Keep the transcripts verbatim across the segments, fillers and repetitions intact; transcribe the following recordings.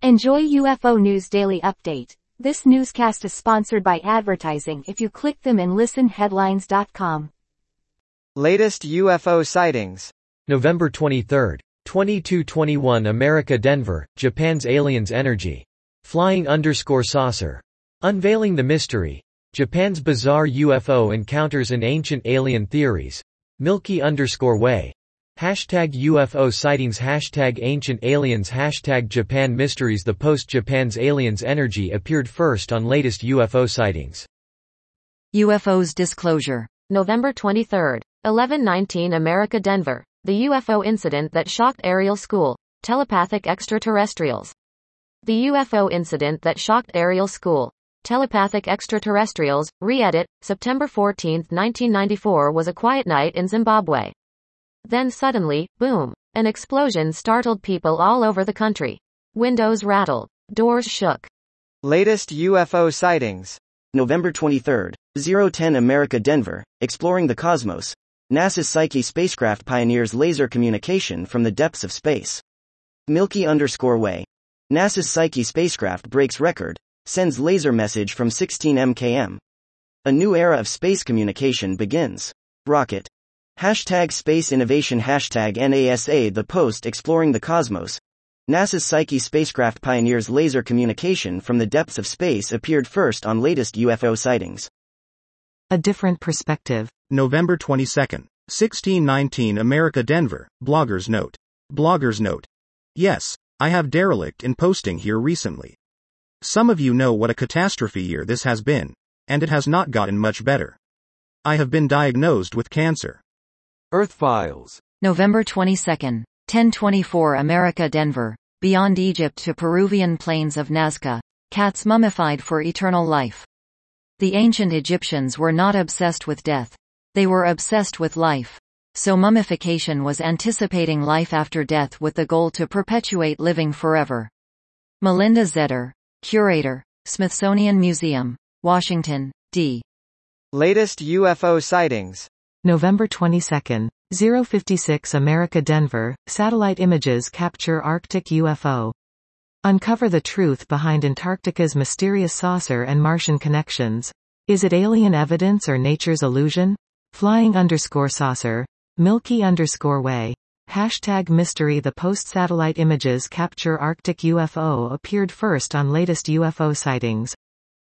Enjoy U F O News Daily Update. This newscast is sponsored by advertising if you click them and listen headlines dot com. Latest U F O sightings. November twenty-third, twenty-two twenty-one America Denver, Japan's aliens energy. Flying underscore saucer. Unveiling the mystery. Japan's bizarre U F O encounters and ancient alien theories. Milky underscore way. Hashtag U F O sightings Hashtag ancient aliens Hashtag Japan mysteries The post Japan's aliens energy appeared first on latest U F O sightings. U F Os disclosure. November twenty-third, eleven nineteen America Denver. The U F O incident that shocked Ariel School. Telepathic extraterrestrials. The U F O incident that shocked Ariel School. Telepathic extraterrestrials. Re-edit, September fourteenth nineteen ninety-four was a quiet night in Zimbabwe. Then suddenly, boom, an explosion startled people all over the country. Windows rattled. Doors shook. Latest U F O sightings. November twenty-third, oh ten America Denver, exploring the cosmos. NASA's Psyche spacecraft pioneers laser communication from the depths of space. Milky underscore way. NASA's Psyche spacecraft breaks record, sends laser message from sixteen meters. A new era of space communication begins. Rocket. Hashtag space innovation Hashtag NASA The post exploring the cosmos. NASA's Psyche spacecraft pioneers laser communication from the depths of space appeared first on latest U F O sightings. A different perspective. November twenty-second, sixteen nineteen America Denver, Blogger's Note. Blogger's Note. Yes, I have derelict in posting here recently. Some of you know what a catastrophe year this has been, and it has not gotten much better. I have been diagnosed with cancer. Earth Files. November twenty-second, ten twenty-four America Denver. Beyond Egypt to Peruvian plains of Nazca. Cats mummified for eternal life. The ancient Egyptians were not obsessed with death. They were obsessed with life. So mummification was anticipating life after death with the goal to perpetuate living forever. Melinda Zetter, Curator, Smithsonian Museum, Washington, D. Latest U F O sightings. November twenty-second, oh fifty-six America Denver, satellite images capture Arctic U F O. Uncover the truth behind Antarctica's mysterious saucer and Martian connections. Is it alien evidence or nature's illusion? Flying underscore saucer. Milky underscore way. Hashtag mystery The post-satellite images capture Arctic U F O appeared first on latest U F O sightings.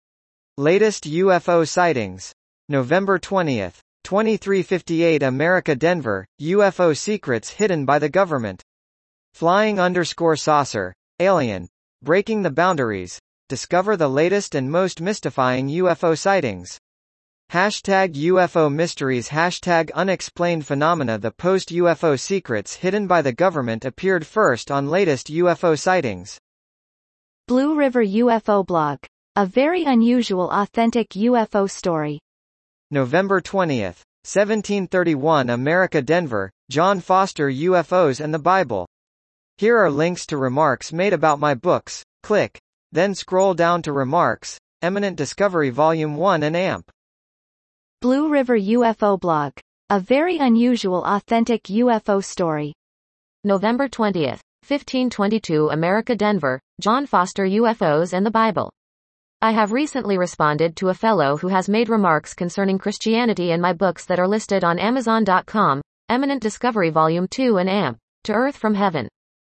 Latest U F O sightings. November twentieth, twenty-three fifty-eight America Denver, U F O secrets hidden by the government. Flying underscore saucer. Alien. Breaking the boundaries. Discover the latest and most mystifying U F O sightings. Hashtag U F O mysteries Hashtag unexplained phenomena The post-U F O secrets hidden by the government appeared first on latest U F O sightings. Blue River U F O blog. A very unusual authentic U F O story. November twentieth, seventeen thirty-one America Denver, John Foster U F Os and the Bible. Here are links to remarks made about my books. Click. Then scroll down to Remarks, Eminent Discovery Volume one and A M P. Blue River U F O blog. A very unusual authentic U F O story. November twentieth, fifteen twenty-two America Denver, John Foster U F Os and the Bible. I have recently responded to a fellow who has made remarks concerning Christianity in my books that are listed on Amazon dot com, Eminent Discovery Volume two and A M P, To Earth from Heaven.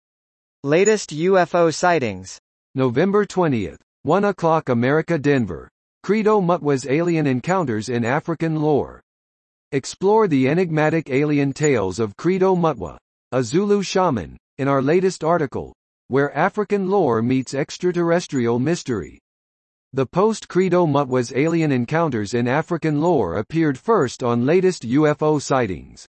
Latest U F O sightings. November twentieth, one o'clock America Denver. Credo Mutwa's alien encounters in African lore. Explore the enigmatic alien tales of Credo Mutwa, a Zulu shaman, in our latest article, Where African Lore Meets Extraterrestrial Mystery. The post-Credo Mutwa's alien encounters in African lore appeared first on latest U F O sightings.